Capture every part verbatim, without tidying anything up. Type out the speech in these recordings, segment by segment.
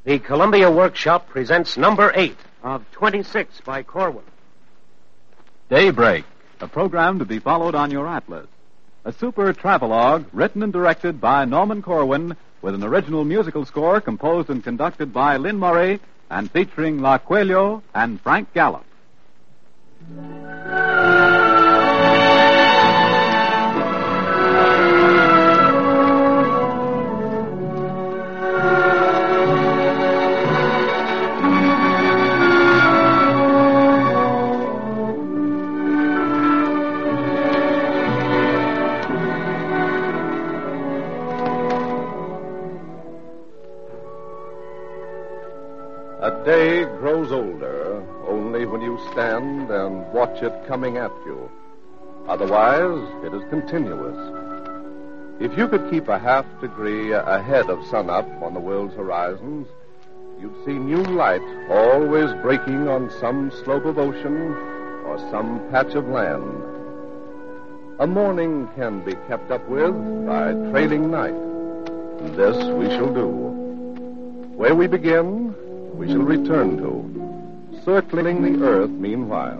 The Columbia Workshop presents number eight of twenty-six by Corwin. Daybreak, a program to be followed on your Atlas. A super travelogue written and directed by Norman Corwin with an original musical score composed and conducted by Lynn Murray and featuring La Coelho and Frank Gallup. A day grows older only when you stand and watch it coming at you. Otherwise, it is continuous. If you could keep a half degree ahead of sunup on the world's horizons, you'd see new light always breaking on some slope of ocean or some patch of land. A morning can be kept up with by trailing night. And this we shall do. Where we begin, we shall return to, circling the earth meanwhile.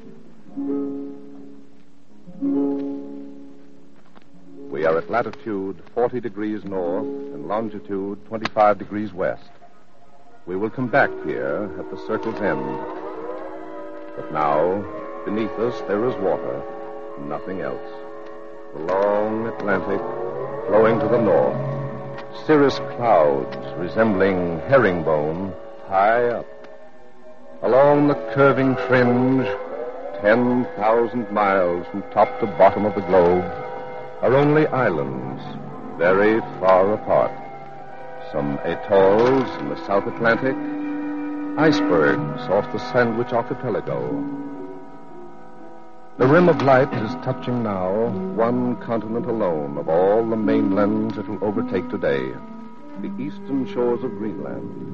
We are at latitude forty degrees north and longitude twenty-five degrees west. We will come back here at the circle's end. But now, beneath us there is water, nothing else. The long Atlantic flowing to the north, cirrus clouds resembling herringbone high up. Along the curving fringe, ten thousand miles from top to bottom of the globe, are only islands very far apart. Some atolls in the South Atlantic, icebergs off the Sandwich Archipelago. The rim of light is touching now one continent alone of all the mainlands it will overtake today, the eastern shores of Greenland.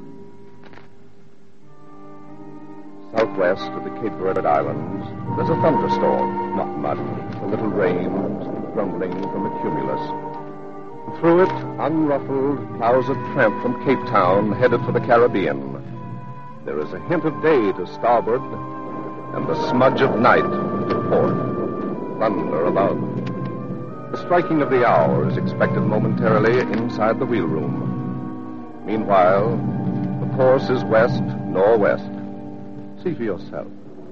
Southwest of the Cape Verde Islands, there's a thunderstorm, not much, a little rain, some grumbling from a cumulus. Through it, unruffled, plows a tramp from Cape Town headed for the Caribbean. There is a hint of day to starboard and the smudge of night to port. Thunder about. The striking of the hour is expected momentarily inside the wheelroom. Meanwhile, the course is west-northwest. See for yourself.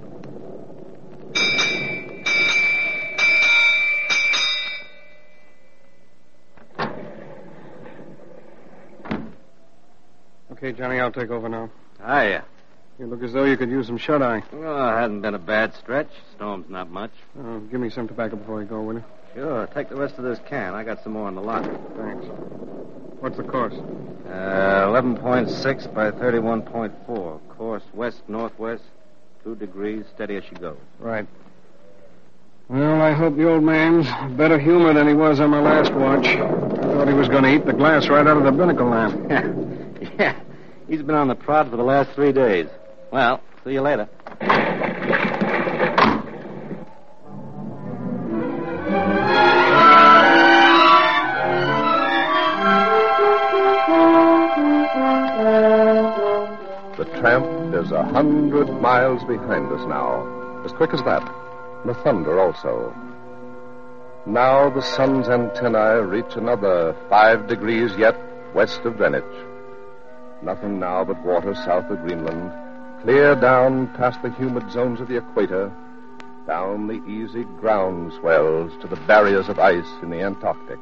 Okay, Johnny, I'll take over now. Hiya. You look as though you could use some shut-eye. Well, it hasn't been a bad stretch. Storm's not much. Uh, give me some tobacco before you go, will you? Sure. Take the rest of this can. I got some more in the locker. Thanks. What's the course? Uh, eleven point six by thirty-one point four. Course west-northwest, two degrees, steady as she goes. Right. Well, I hope the old man's better humor than he was on my last watch. I thought he was going to eat the glass right out of the binnacle lamp. Yeah. He's been on the prod for the last three days. Well, see you later. The tramp is a hundred miles behind us now. As quick as that. The thunder also. Now the sun's antennae reach another five degrees yet west of Greenwich. Nothing now but water south of Greenland, clear down past the humid zones of the equator, down the easy ground swells to the barriers of ice in the Antarctic.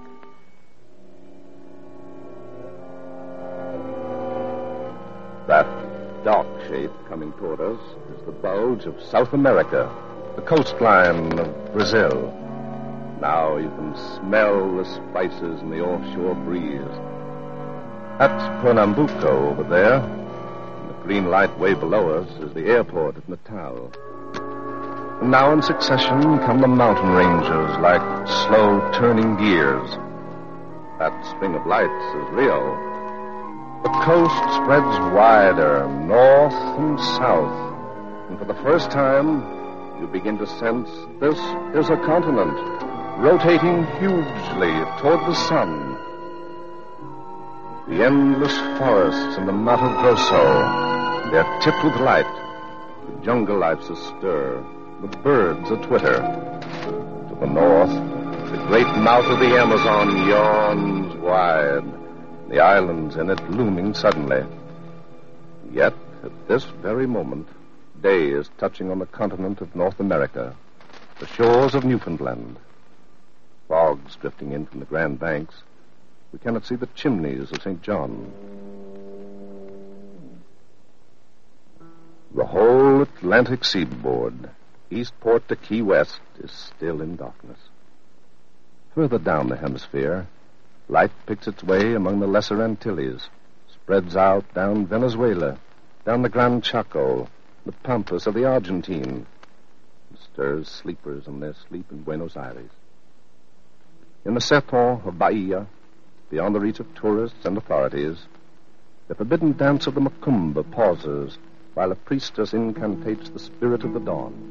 That dark shape coming toward us is the bulge of South America, the coastline of Brazil. Now you can smell the spices in the offshore breeze. That's Pernambuco over there. And the green light way below us is the airport at Natal. And now in succession come the mountain ranges like slow turning gears. That string of lights is Rio. The coast spreads wider, north and south. And for the first time, you begin to sense this is a continent, rotating hugely toward the sun. The endless forests and the Mato Grosso, they're tipped with light. The jungle life's astir, the birds a-twitter. To the north, the great mouth of the Amazon yawns wide, the islands in it looming suddenly. Yet, at this very moment, day is touching on the continent of North America, the shores of Newfoundland. Fogs drifting in from the Grand Banks. We cannot see the chimneys of Saint John. The whole Atlantic seaboard, Eastport to Key West, is still in darkness. Further down the hemisphere, light picks its way among the Lesser Antilles, spreads out down Venezuela, down the Gran Chaco, the Pampas of the Argentine, and stirs sleepers in their sleep in Buenos Aires. In the sertons of Bahia, beyond the reach of tourists and authorities, the forbidden dance of the macumba pauses while a priestess incantates the spirit of the dawn.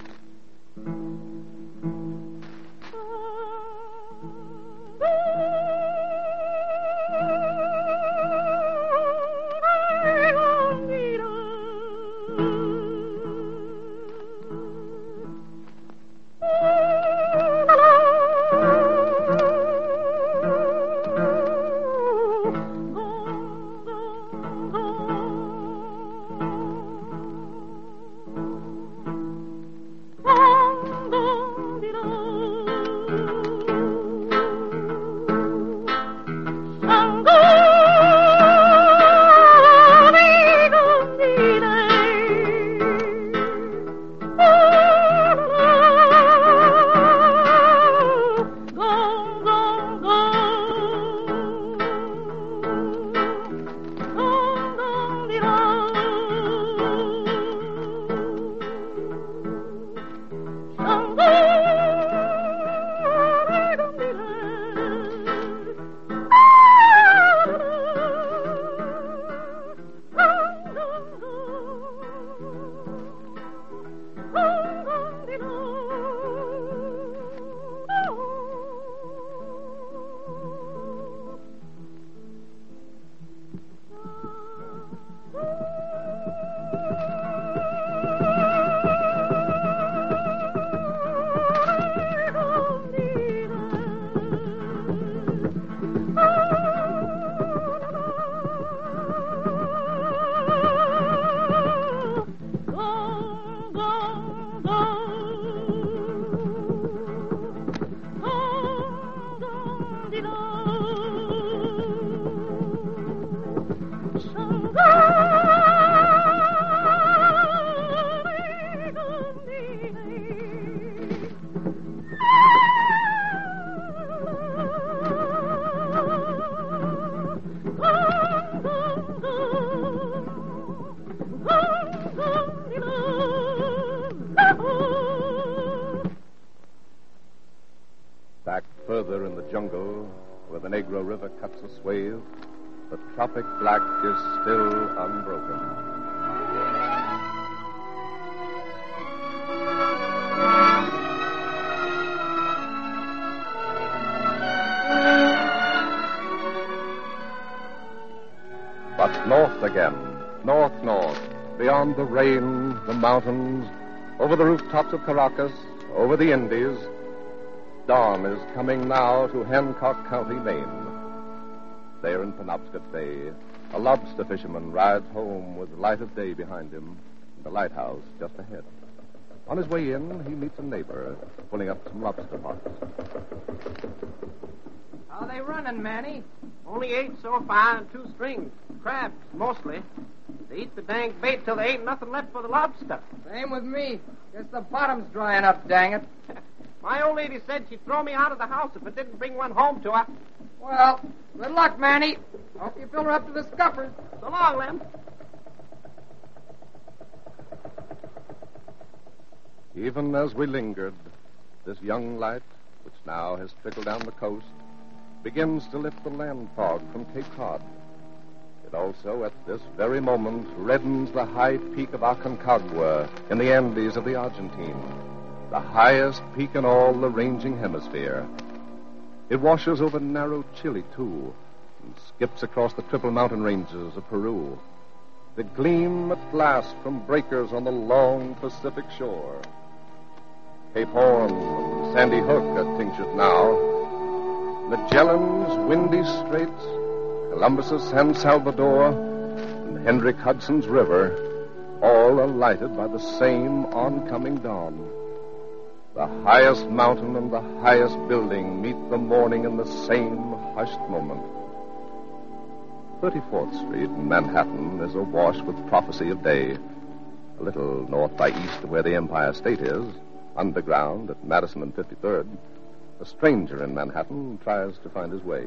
Back further in the jungle, where the Negro River cuts a swathe, the tropic black is still unbroken. But north again, north, north, beyond the rain, the mountains, over the rooftops of Caracas, over the Indies, dawn is coming now to Hancock County, Maine. There in Penobscot Bay, a lobster fisherman rides home with the light of day behind him and the lighthouse just ahead. On his way in, he meets a neighbor pulling up some lobster pots. How are they running, Manny? Only eight so far and two strings. Crabs, mostly. They eat the dang bait till there ain't nothing left for the lobster. Same with me. Guess the bottom's drying up, dang it. My old lady said she'd throw me out of the house if I didn't bring one home to her. Well, good luck, Manny. Hope you fill her up to the scuppers. So long, Lem. Even as we lingered, this young light, which now has trickled down the coast, begins to lift the land fog from Cape Cod. It also, at this very moment, reddens the high peak of Aconcagua in the Andes of the Argentine, the highest peak in all the ranging hemisphere. It washes over narrow Chile, too, and skips across the triple mountain ranges of Peru. They gleam at last from breakers on the long Pacific shore. Cape Horn and Sandy Hook are tinctured now. Magellan's windy straits, Columbus's San Salvador, and Hendrick Hudson's river, all are lighted by the same oncoming dawn. The highest mountain and the highest building meet the morning in the same hushed moment. thirty-fourth Street in Manhattan is awash with prophecy of day. A little north by east of where the Empire State is, underground at Madison and fifty-third, a stranger in Manhattan tries to find his way.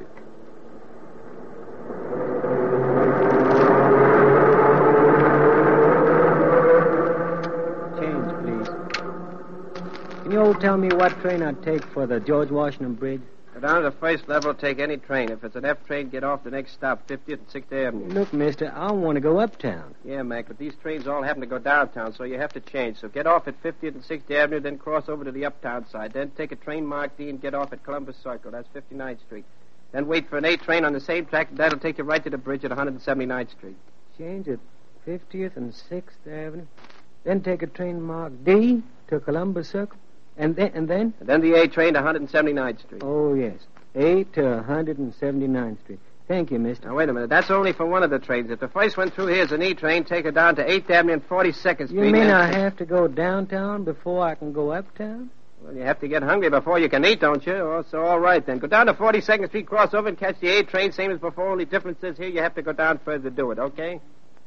Change, please. Can you all tell me what train I'd take for the George Washington Bridge? Go down to the first level, take any train. If it's an F train, get off the next stop, fiftieth and sixth Avenue. Look, mister, I want to go uptown. Yeah, Mac, but these trains all happen to go downtown, so you have to change. So get off at fiftieth and sixth Avenue, then cross over to the uptown side. Then take a train marked D and get off at Columbus Circle. That's fifty-ninth Street. Then wait for an A train on the same track. That'll take you right to the bridge at one hundred seventy-ninth Street. Change at fiftieth and sixth Avenue. Then take a train marked D to Columbus Circle. And then? And then, and then the A train to one hundred seventy-ninth Street. Oh, yes. A to one hundred seventy-ninth Street. Thank you, mister. Now, wait a minute. That's only for one of the trains. If the first one through here is an E train, take her down to eighth Avenue and forty-second Street. You mean and... I have to go downtown before I can go uptown? Well, you have to get hungry before you can eat, don't you? Oh, so all right, then. Go down to forty-second Street, cross over, and catch the A train, same as before. Only difference is here you have to go down further to do it, okay?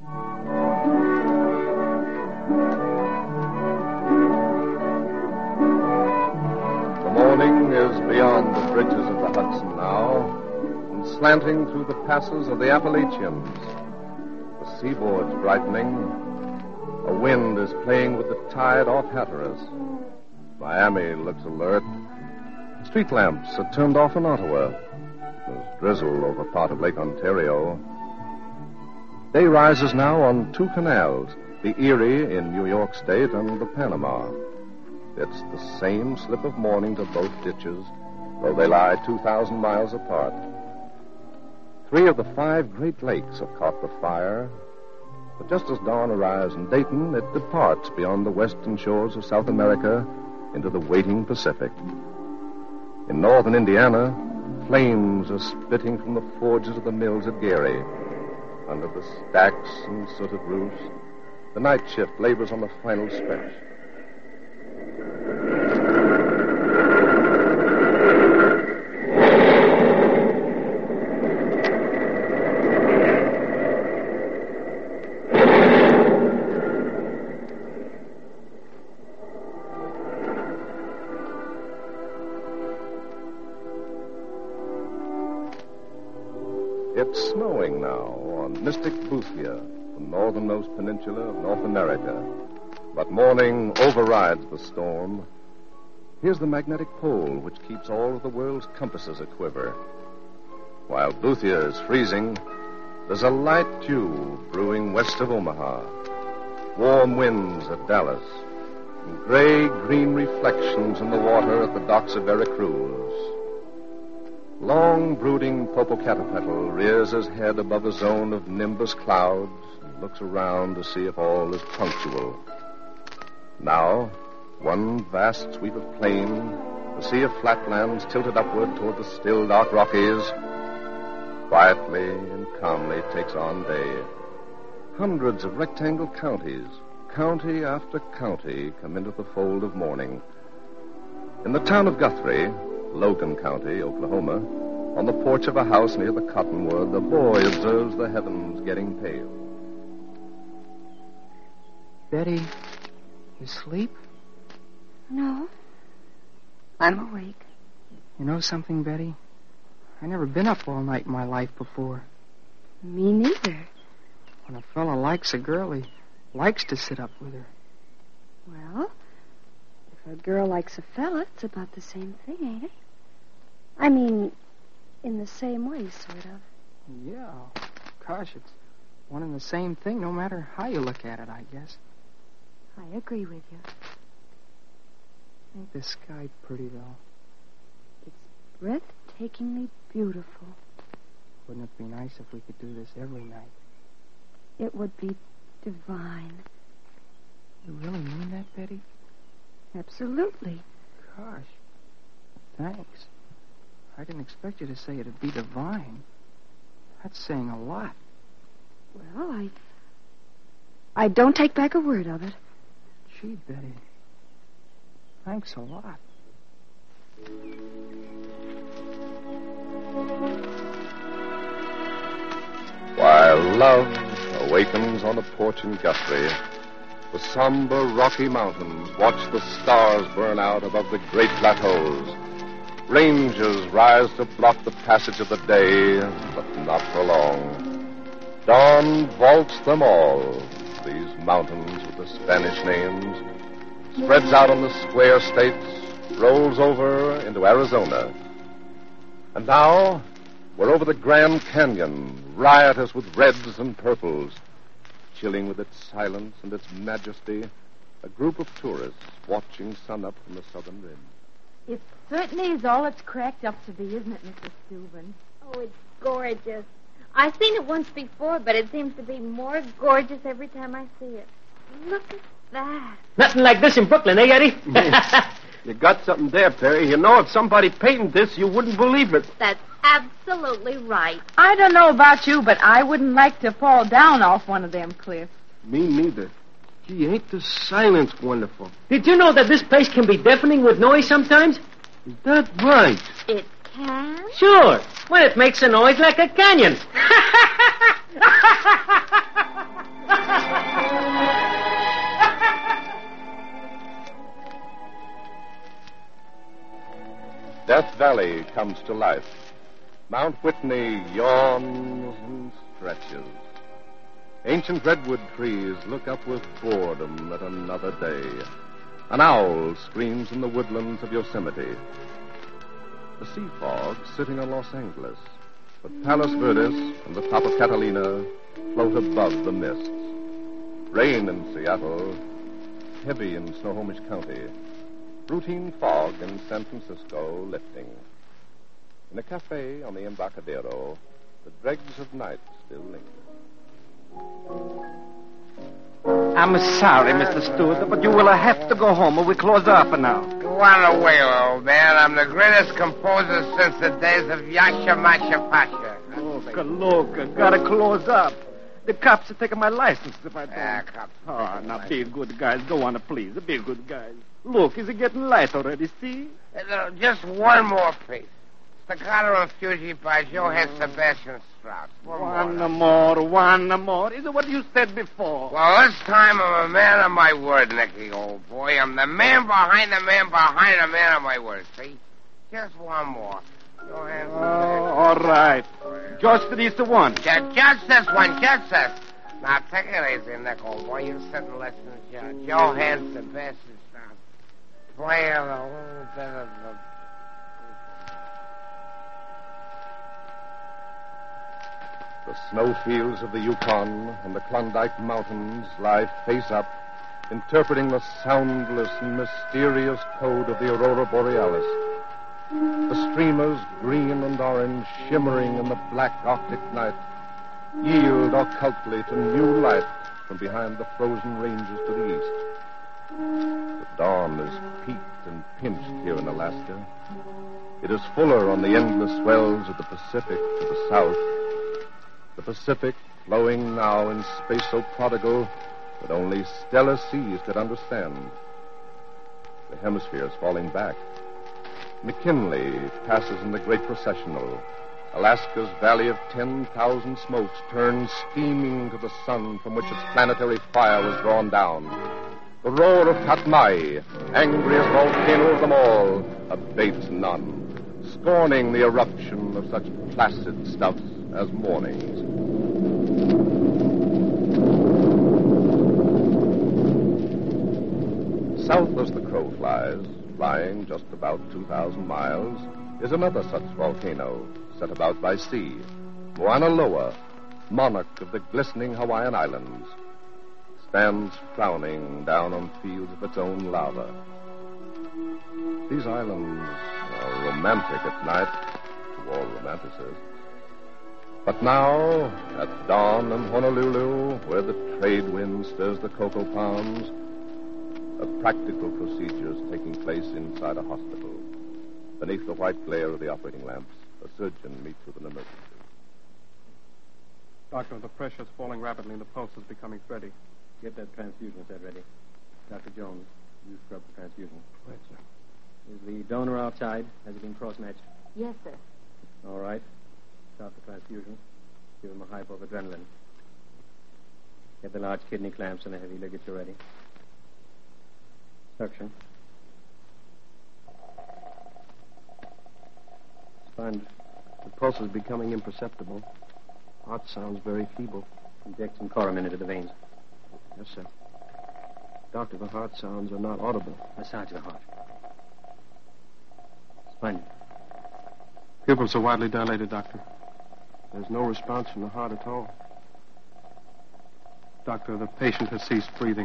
The morning is beyond the bridges of the Hudson now, and slanting through the passes of the Appalachians. The seaboard's brightening. A wind is playing with the tide off Hatteras. Miami looks alert. Street lamps are turned off in Ottawa. There's drizzle over part of Lake Ontario. Day rises now on two canals, the Erie in New York State and the Panama. It's the same slip of morning to both ditches, though they lie two thousand miles apart. Three of the five Great Lakes have caught the fire, but just as dawn arrives in Dayton, it departs beyond the western shores of South America into the waiting Pacific. In northern Indiana, flames are spitting from the forges of the mills at Gary. Under the stacks and sooted roofs, the night shift labors on the final stretch. It's snowing now on Mystic Boothia, the northernmost peninsula of North America. But morning overrides the storm. Here's the magnetic pole which keeps all of the world's compasses aquiver. While Boothia is freezing, there's a light dew brewing west of Omaha. Warm winds at Dallas, and gray-green reflections in the water at the docks of Veracruz. Long brooding Popocatépetl rears his head above a zone of nimbus clouds and looks around to see if all is punctual. Now, one vast sweep of plain, the sea of flatlands tilted upward toward the still dark Rockies, quietly and calmly takes on day. Hundreds of rectangle counties, county after county, come into the fold of morning. In the town of Guthrie, Logan County, Oklahoma, on the porch of a house near the cottonwood, a boy observes the heavens getting pale. Betty, you sleep? No. I'm awake. You know something, Betty? I never been up all night in my life before. Me neither. When a fella likes a girl, he likes to sit up with her. Well, if a girl likes a fella, it's about the same thing, ain't it? I mean, in the same way, sort of. Yeah. Gosh, it's one and the same thing, no matter how you look at it, I guess. I agree with you. Ain't the sky pretty, though? It's breathtakingly beautiful. Wouldn't it be nice if we could do this every night? It would be divine. You really mean that, Betty? Absolutely. Gosh. Thanks. I didn't expect you to say it'd be divine. That's saying a lot. Well, I... I don't take back a word of it. Gee, Betty. Thanks a lot. While love awakens on a porch in Guthrie, the somber Rocky Mountains watch the stars burn out above the great plateaus. Rangers rise to block the passage of the day, but not for long. Dawn vaults them all, these mountains with the Spanish names, spreads out on the square states, rolls over into Arizona. And now, we're over the Grand Canyon, riotous with reds and purples. Chilling with its silence and its majesty, a group of tourists watching sunup from the southern rim. It certainly is all it's cracked up to be, isn't it, Missus Steuben? Oh, it's gorgeous. I've seen it once before, but it seems to be more gorgeous every time I see it. Look at that. Nothing like this in Brooklyn, eh, Eddie? You got something there, Perry. You know, if somebody painted this, you wouldn't believe it. That's absolutely right. I don't know about you, but I wouldn't like to fall down off one of them cliffs. Me neither. Gee, ain't the silence wonderful? Did you know that this place can be deafening with noise sometimes? Is that right? It can? Sure. Well, it makes a noise like a canyon. Death Valley comes to life. Mount Whitney yawns and stretches. Ancient redwood trees look up with boredom at another day. An owl screams in the woodlands of Yosemite. The sea fog sitting on Los Angeles, but Palos Verdes and the top of Catalina float above the mists. Rain in Seattle, heavy in Snohomish County. Routine fog in San Francisco lifting. In a cafe on the Embarcadero, the dregs of night still linger. I'm sorry, Mister Stewart, but you will have to go home or we close up now. Go on away, old man. I'm the greatest composer since the days of Yasha Masha Pasha. Look, look, gotta close up. The cops are taking my license if I don't. Ah, cops. Oh, now be good guys. Go on, please. Be good guys. Look, is it getting light already, see? Uh, just one more piece. Staccato and Fuji by Johann Sebastian Strauss. One, one more. more, one more. Is it what you said before? Well, this time I'm a man of my word, Nicky, old boy. I'm the man behind the man behind the man of my word, see? Just one more. Johann Oh, all right. Just this one. Just, just this one, just this. Now, take it easy, Nick, old boy. You sit and listen to Johann Sebastian Strauss. Playing a little bit of the... The snowfields of the Yukon and the Klondike Mountains lie face up, interpreting the soundless and mysterious code of the Aurora Borealis. The streamers, green and orange, shimmering in the black Arctic night, yield occultly to new light from behind the frozen ranges to the east. The dawn is peaked and pinched here in Alaska. It is fuller on the endless swells of the Pacific to the south. The Pacific flowing now in space so prodigal that only stellar seas could understand. The hemisphere is falling back. McKinley passes in the great processional. Alaska's valley of ten thousand smokes turns steaming to the sun from which its planetary fire was drawn down. The roar of Katmai, angriest volcano of them all, abates none, scorning the eruption of such placid stuffs as mornings. South as the crow flies, flying just about two thousand miles, is another such volcano set about by sea, Mauna Loa, monarch of the glistening Hawaiian Islands, stands frowning down on fields of its own lava. These islands are romantic at night to all romanticists. But now, at dawn in Honolulu, where the trade wind stirs the cocoa palms, a practical procedure is taking place inside a hospital. Beneath the white glare of the operating lamps, a surgeon meets with an emergency. Doctor, the pressure's falling rapidly and the pulse is becoming steady. Get that transfusion set ready. Doctor Jones, you scrub the transfusion. Right, sir. Is the donor outside? Has he been cross-matched? Yes, sir. All right. Start the transfusion. Give him a hypo of adrenaline. Get the large kidney clamps and the heavy ligature ready. Suction. Sponge, the pulse is becoming imperceptible. Heart sounds very feeble. Inject some coramin into the veins. Yes, sir. Doctor, the heart sounds are not audible. Massage the heart. Sponge. Pupils are widely dilated, Doctor. There's no response from the heart at all. Doctor, the patient has ceased breathing.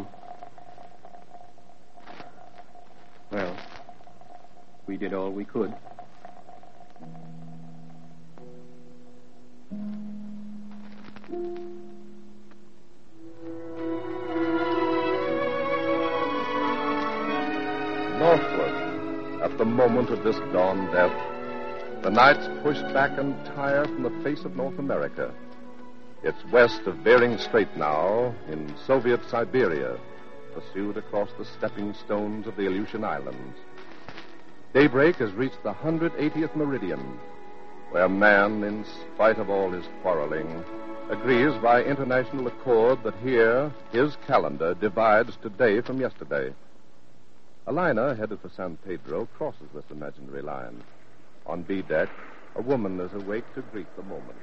Well, we did all we could. Northward, at the moment of this dawn death, the night's pushed back entire from the face of North America. It's west of Bering Strait now, in Soviet Siberia, pursued across the stepping stones of the Aleutian Islands. Daybreak has reached the one hundred eightieth meridian, where man, in spite of all his quarreling, agrees by international accord that here his calendar divides today from yesterday. A liner headed for San Pedro crosses this imaginary line. On B deck, a woman is awake to greet the moment.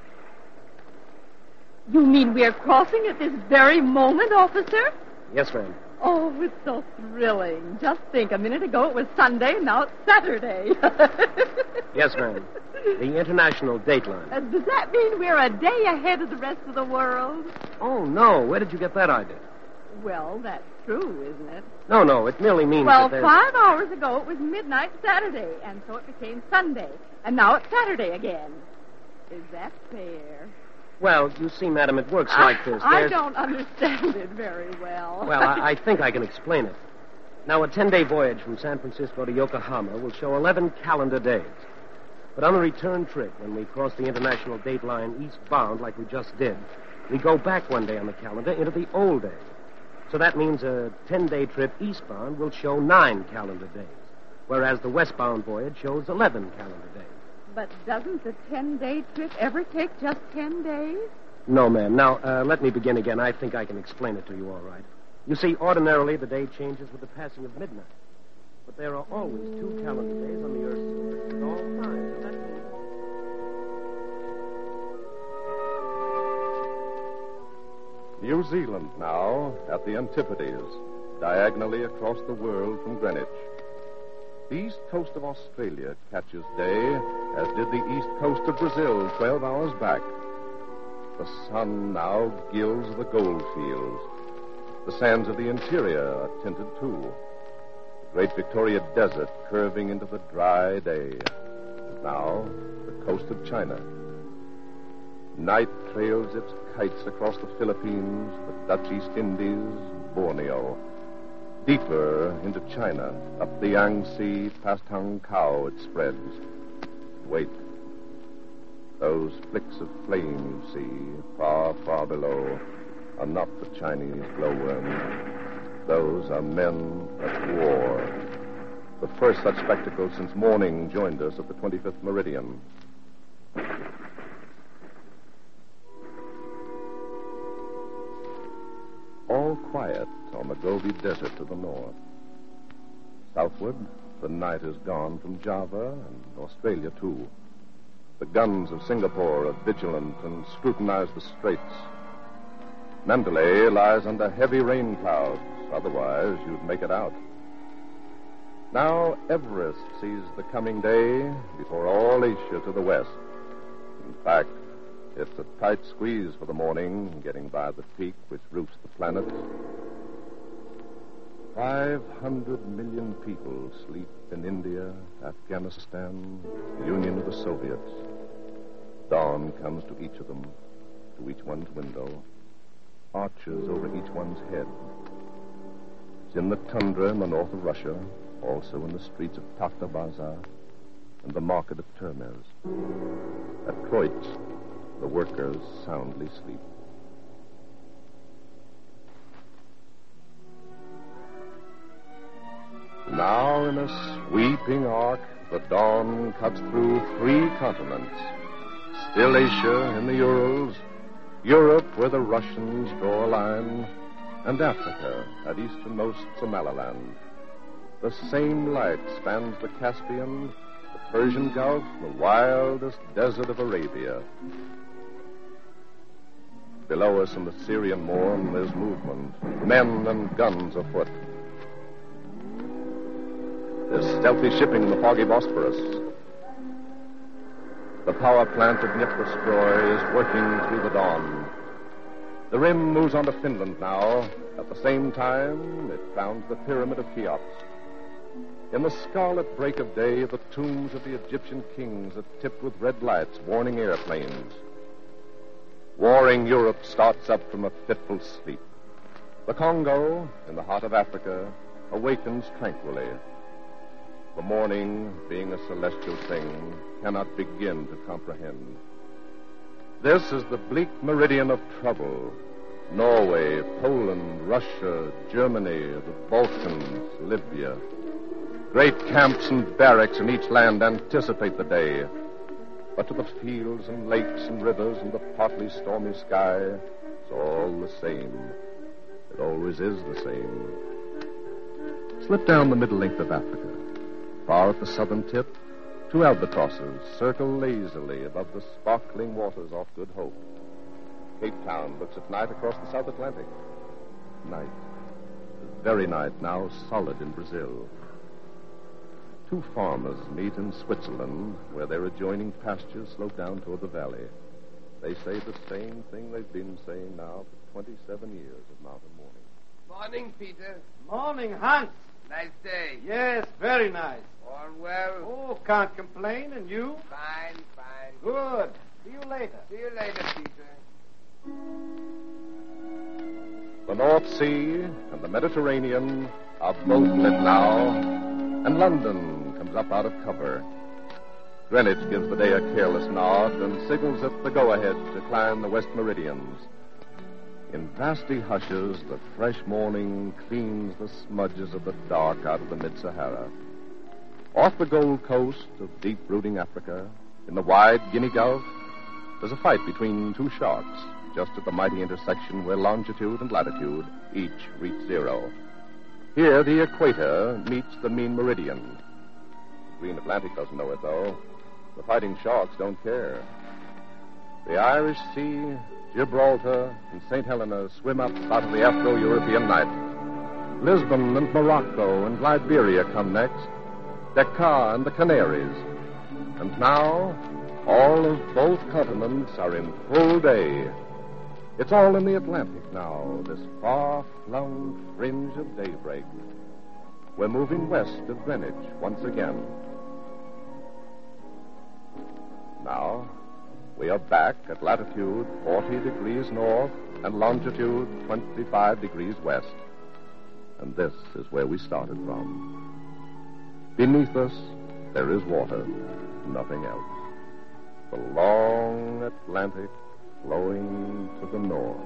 You mean we're crossing at this very moment, officer? Yes, ma'am. Oh, it's so thrilling. Just think, a minute ago it was Sunday, now it's Saturday. Yes, ma'am. The international dateline. Uh, does that mean we're a day ahead of the rest of the world? Oh, no. Where did you get that idea? Well, that's true, isn't it? No, no. It merely means well, that there's... five hours ago it was midnight Saturday, and so it became Sunday. And now it's Saturday again. Is that fair? Well, you see, madam, it works like this. I There's... don't understand it very well. Well, I, I think I can explain it. Now, a ten-day voyage from San Francisco to Yokohama will show eleven calendar days. But on the return trip, when we cross the international date line eastbound like we just did, we go back one day on the calendar into the old days. So that means a ten-day trip eastbound will show nine calendar days, whereas the westbound voyage shows eleven calendar days. But doesn't the ten-day trip ever take just ten days? No, ma'am. Now, uh, let me begin again. I think I can explain it to you all right. You see, ordinarily the day changes with the passing of midnight. But there are always two calendar days on the Earth's surface at all times. So that means... New Zealand now, at the Antipodes, diagonally across the world from Greenwich. The east coast of Australia catches day, as did the east coast of Brazil twelve hours back. The sun now gilds the gold fields. The sands of the interior are tinted too. The great Victoria Desert curving into the dry day. And now, the coast of China. Night trails its kites across the Philippines, the Dutch East Indies, Borneo. Deeper into China, up the Yangtze, past Hankow it spreads. Wait. Those flicks of flame you see, far, far below, are not the Chinese glowworms. Those are men at war. The first such spectacle since morning joined us at the twenty-fifth meridian. All quiet on the Gobi Desert to the north. Southward, the night is gone from Java and Australia, too. The guns of Singapore are vigilant and scrutinize the straits. Mandalay lies under heavy rain clouds. Otherwise, you'd make it out. Now, Everest sees the coming day before all Asia to the west. In fact, it's a tight squeeze for the morning, getting by the peak which roofs the planet. Five hundred million people sleep in India, Afghanistan, the Union of the Soviets. Dawn comes to each of them, to each one's window, arches over each one's head. It's in the tundra in the north of Russia, also in the streets of Takhta Bazar and the market of Termez. At Troitsk, the workers soundly sleep. Now, in a sweeping arc, the dawn cuts through three continents. Still Asia in the Urals, Europe where the Russians draw a line, and Africa at easternmost Somaliland. The same light spans the Caspian, the Persian Gulf, the wildest desert of Arabia. Below us in the Syrian morn, there's movement, men and guns afoot. There's stealthy shipping in the foggy Bosphorus. The power plant of Dnipropetrovsk is working through the dawn. The rim moves on to Finland now. At the same time, it founds the pyramid of Cheops. In the scarlet break of day, the tombs of the Egyptian kings are tipped with red lights, warning airplanes. Warring Europe starts up from a fitful sleep. The Congo, in the heart of Africa, awakens tranquilly. The morning, being a celestial thing, cannot begin to comprehend. This is the bleak meridian of trouble. Norway, Poland, Russia, Germany, the Balkans, Libya. Great camps and barracks in each land anticipate the day. But to the fields and lakes and rivers and the partly stormy sky, it's all the same. It always is the same. Slip down the middle length of Africa. Far at the southern tip, two albatrosses circle lazily above the sparkling waters off Good Hope. Cape Town looks at night across the South Atlantic. Night. The very night now solid in Brazil. Two farmers meet in Switzerland, where their adjoining pastures slope down toward the valley. They say the same thing they've been saying now for twenty-seven years of mountain morning. Morning, Peter. Morning, Hans. Nice day. Yes, very nice. All well? Oh, can't complain. And you? Fine, fine. Good. See you later. See you later, Peter. The North Sea and the Mediterranean are both lit now, and London comes up out of cover. Greenwich gives the day a careless nod and signals it the go-ahead to climb the West Meridians. In vasty hushes, the fresh morning cleans the smudges of the dark out of the mid-Sahara. Off the Gold Coast of deep-brooding Africa, in the wide Guinea Gulf, there's a fight between two sharks, just at the mighty intersection where longitude and latitude each reach zero. Here, the equator meets the mean meridian. The Green Atlantic doesn't know it, though. The fighting sharks don't care. The Irish Sea, Gibraltar, and Saint Helena swim up out of the Afro-European night. Lisbon and Morocco and Liberia come next. Dakar and the Canaries. And now, all of both continents are in full day. It's all in the Atlantic now, this far-flung fringe of daybreak. We're moving west of Greenwich once again. Now, we are back at latitude forty degrees north and longitude twenty-five degrees west. And this is where we started from. Beneath us, there is water, nothing else. The long Atlantic flowing to the north.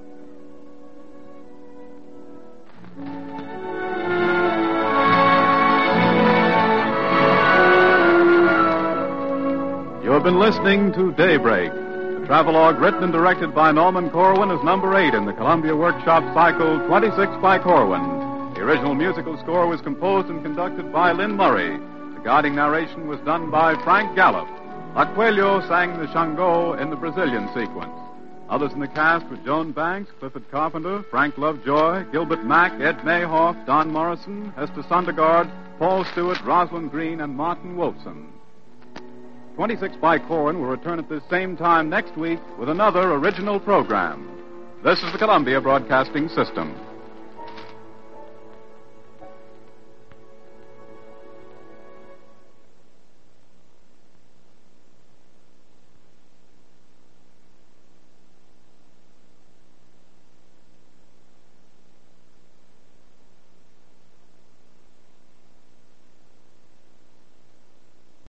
You have been listening to Daybreak. The travelogue written and directed by Norman Corwin is number eight in the Columbia Workshop Cycle twenty-six by Corwin. The original musical score was composed and conducted by Lynn Murray. The guiding narration was done by Frank Gallup. Laquelio sang the Shango in the Brazilian sequence. Others in the cast were Joan Banks, Clifford Carpenter, Frank Lovejoy, Gilbert Mack, Ed Mayhoff, Don Morrison, Hester Sondergaard, Paul Stewart, Rosalind Green, and Martin Wolfson. twenty-six by Corwin will return at this same time next week with another original program. This is the Columbia Broadcasting System.